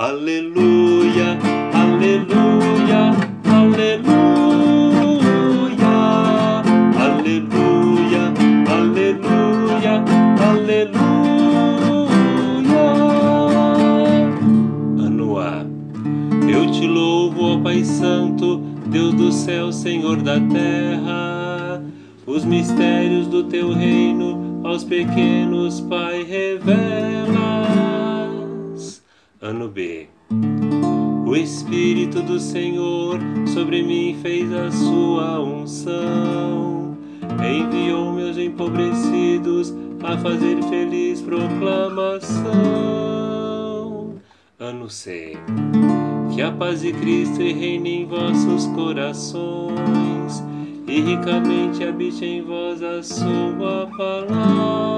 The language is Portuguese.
Aleluia, aleluia, aleluia, aleluia, aleluia, aleluia. Ano A. Eu te louvo, ó Pai Santo, Deus do céu, Senhor da terra. Os mistérios do teu reino aos pequenos, Pai, revelas. Ano B. O Espírito do Senhor sobre mim fez a sua unção. Enviou meus empobrecidos a fazer feliz proclamação. Ano C. Que a paz de Cristo reine em vossos corações e ricamente habite em vós a sua palavra.